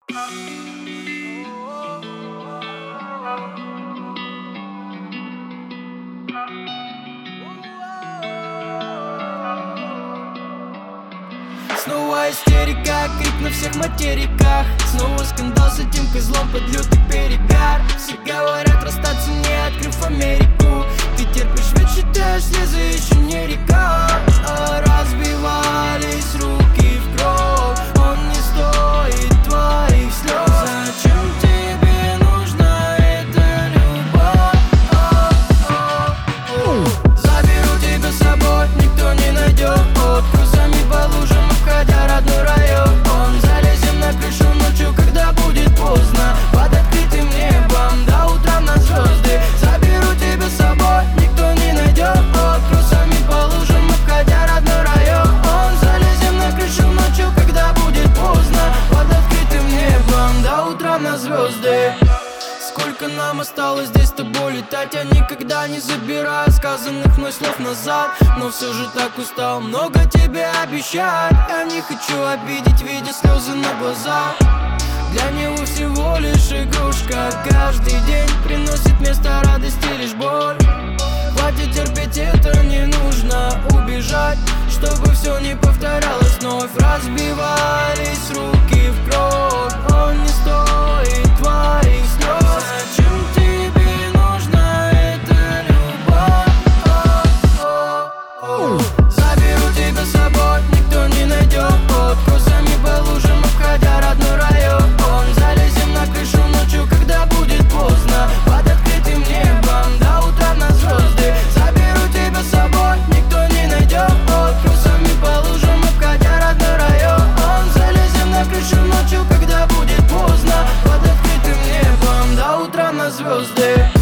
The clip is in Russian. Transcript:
Снова истерика, крик на всех материках. Снова скандал с этим козлом под лютый перегар. Все говорят расстаться, не открыв Америку. Ты терпишь, ведь считаешь, слезы еще не река. Разбивались руки в кровь, он не стоит твоих слез. Зачем тебе нужна эта любовь? Заберу тебя с собой, никто не найдет. Крузами по лужам, обходя родной район. Залезем на крышу ночью, когда будет поздно, под открытым небом до утра на звезды. Заберу тебя с собой, никто не найдет. Крузами по лужам, обходя родной район. Залезем на крышу ночью, когда будет поздно, под открытым небом до утра на звезды. Сколько нам осталось здесь с тобой летать, я никогда не забираю сказанных мной слов назад. Но все же так устал много тебе обещать. Я не хочу обидеть, видя слезы на глазах. Для него всего лишь игрушка, каждый день приносит вместо радости лишь боль. Хватит терпеть, это не нужно убежать, чтобы все не повторялось вновь. Разбивались руки в кровь, он не стоит твоих слез. Зачем тебе нужна эта любовь? Заберу тебя с собой, никто не найдет. Крузами по лужам, обходя родной район. Залезем на крышу ночью, когда будет поздно, под открытым небом до утра на звезды. Заберу тебя с собой, никто не найдет. Крузами по лужам, обходя родной район. Залезем на крышу ночью, когда будет поздно, под открытым небом до утра на звезды.